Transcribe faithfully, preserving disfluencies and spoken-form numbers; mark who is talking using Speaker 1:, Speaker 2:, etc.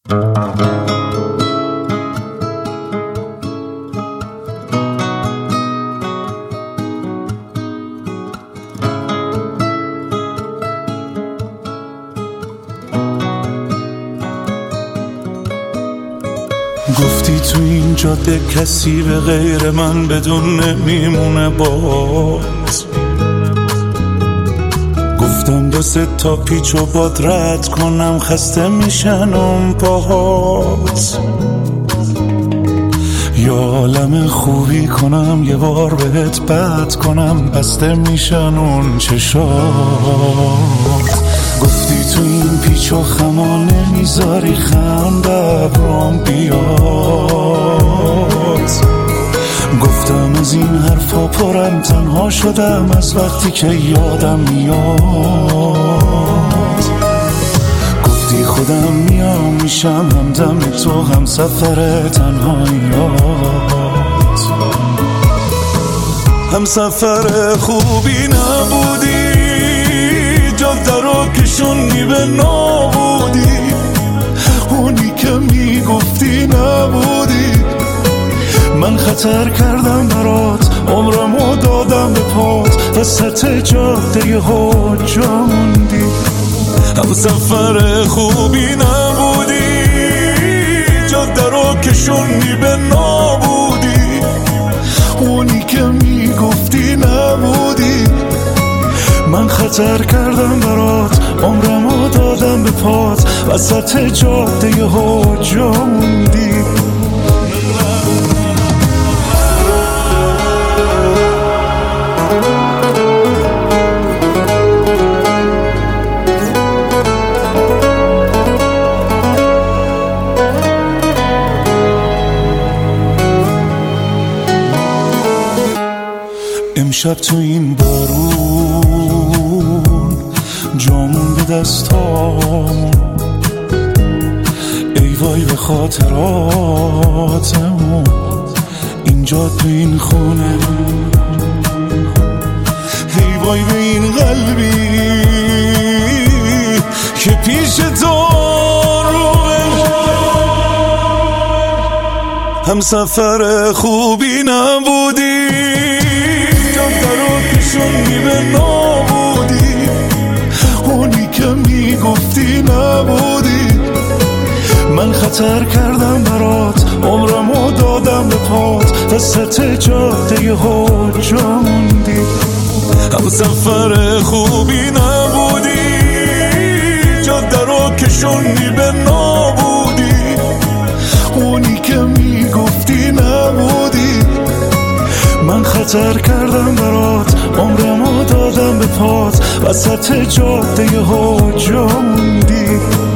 Speaker 1: گفتی تو این جاده کسی به غیر من بدون نمیمونه باز. گفتم دو سه تا پیچ و باد رد کنم خسته میشن اون پاهات. یا عالم خوبی کنم یه بار بهت بد کنم بسته میشن اون چشات. گفتی تو این پیچ و خما نمیذاری خنده ابرام بیاد. گفتم از این حرفا پرم تنها شدم از وقتی که یادم میاد. گفتی خودم میام میشم همدم تو هم سفر تنهاییات. هم سفر خوبی نبودی جاده رو کشوندی به نابودی. اونی که میگفتی نبودی. من خطر کردم برات عمرمو دادم به پات وسط جاده ها جا موندی. هم سفر خوبی نبودی جاده رو کشوندی به نابودی. اونی که میگفتی نبودی. من خطر کردم برات عمرمو دادم به پات وسط جاده ها جا موندی. امشب تو این بارون جامون به دستام. ای وای به خاطراتمون اینجا تو این خونه. ای وای به این قلبی که پیش تو روه. هم سفر خوبی نبودی جاده رو کشوندی به نابودی. اونی که میگفتی نبودی. من خطر کردم برات عمرمو دادم به پات وسط جاده ها جا موندی. هم سفر خوبی نبودی جاده رو کشوندی به نابودی. اونی که میگفتی نبودی. من خطر کردم برات عمرمو دادم به پات وسط جاده ها جا موندی.